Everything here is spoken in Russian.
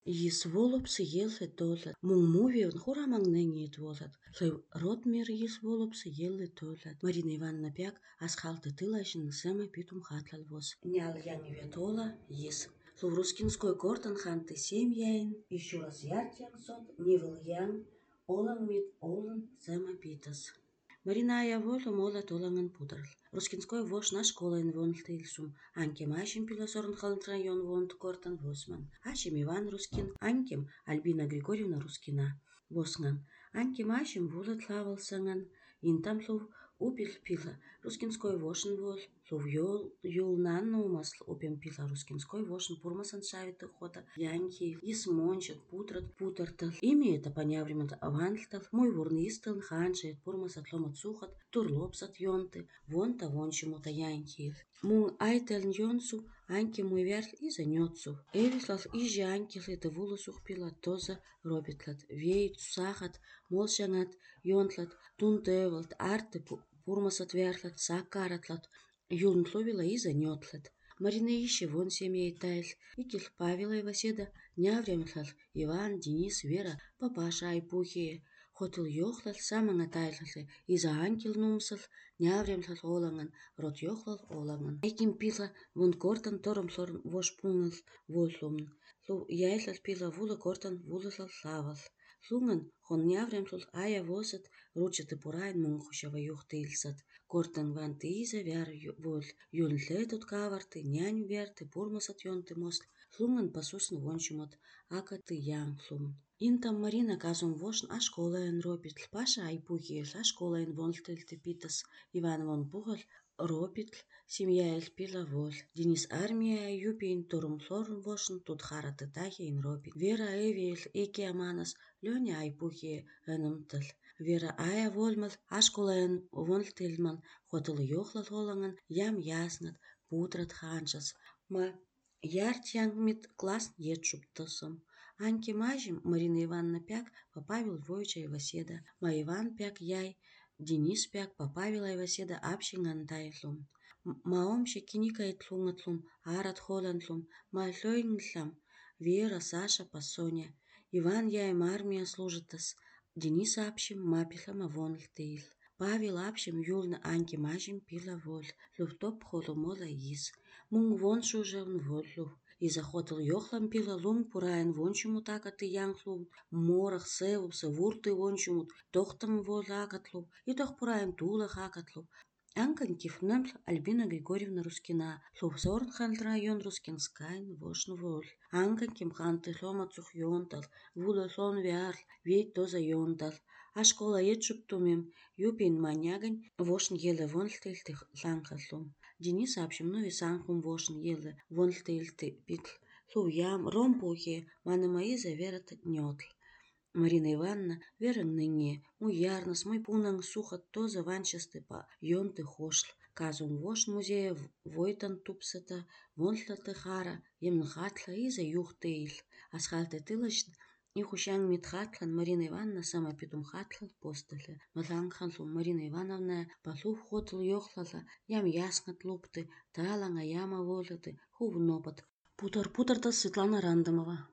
Is volupse yelle dolat, mung movie хурамang нэнги волат. Ротмир is volupse yelle dolat. Марина Ивановна пяк асхалты тылашин сэма питум хатлал воз. Нял янг ветола is. Рускинской кортан ханты семьяин, еще раз яртян сот, нивел янг, олан мит олан сэма питас. Марина Аявола мола толанган пудрал. Рускинской вош на школайн вонлты илсум. Анкем Ашим пилосорн халнт район вонт кортан восман. Ашим Иван Рускин, Анкем Альбина Григорьевна Рускина. Восган. Анкем Ашим волат лавал санган. Интам лув упил пила. Рускинской вошен вол. Лув юл нанну масл упем пила. Рускинской вошен пурмасан шавиты хота. Янки, исмончат, путартал. Ими это понявримат авантлтал. Мой ворнистал ханшет пурмасат ломат сухат. Турлопсат йонты. Вонта вончимута янки. Мун айтел йонсу. Анки мой верл и занётсу. Эвислал иже анкил это вулусух пила тоза робитлат. Вей цусахат, молшангат, йонтлат, тунтевалт, арты пурмасат вертлат, сакаратлат. Юнтловила и занётлат. Марина ище вон семьей тайл. Икил Павела и Васеда, няврямтлал, Иван, Денис, Вера, папаша Айпухи. Хотел йохлал саманга тайлалы, иза анкил нумсал, няврямтлал оланган, рот йохлал оланган. Эким пила вон кортан торомслор вош пунгал воллумн. Лу яйлал пила вула кортан вулалал лавал. Лунган хон няврямтлал ая восат, ручаты пурайн мунхушава юхтилсат. Кортан ван тиза вяр вол, юнле тут каварты, нянь верты, пурмасат йонты мосл. Лунган пасусн вончумат, акаты янглум. Интам Марина казум вошн а школаен робитл, паша Айпухи, а школаен вонлтыльты питас, Иван вон пухал, робитл, семья эльпила вол. Денис армия юпин турумслорн вошн тут хараты тахин робит. Вера эвил эки аманас, Лёня Айпухи энумтл. Вера ая волмал, а школаен вонлтыльман, хотел йохлал холанган, ям яснат, путрат ханшас. Ма ярт янг мит класс етшуптасом. Анки мажим Марина Ивановна пяк, Павел Львовича и Васеда. Ма Иван пяк яй, Денис пяк, Павел и Васеда апшинган тайлум. Маомши киника итлунгатлум, арат холантлум, ма лёйнглам, Вера, Саша, Пасоня. Иван яем армия служитас. Денис апшим мапилама вонлтейл. Павел апшим юлна анки мажим пила воль. Люфтоп холумола из. Мунг вон шужевн воллу. И захотел йохлам пила лунг пураен вончумут акаты янглу. Морах севупса вурты вончумут. Тохтам волакатлу. И тох пураен тулах акатлу. Анкан кифнемл Альбина Григорьевна Рускина. Лувсорн хант район Рускинскайн вошн воль. Анкан кимханты хломацух йонтал. Вула сон вяр. Ведь тоза йонтал. А школа етшуптумим. Юпин манягань вошн еле вонлтыльты ланкатлум. Денис апшим нови санхум вошн еле вонлтыльты питл. Лу ям ромпухи манамаиза верат нётл. Марина Ивановна, верен ныне, мой ярнос, мой пунанг сухат тоза ванчасты па йонты хошл. Казум вош музея войтан тупсата, вонтлаты хара, емн хатла иза юхтейл. Асхалты тылышн, и хушанг мит хатлан Марина Ивановна сама питум хатлан постеле. Малангханлу Марина Ивановна палув хотл йохлала, ям яснат лупты, таланга яма волаты, хув нопат. Путар-путартас Светлана Рандомова.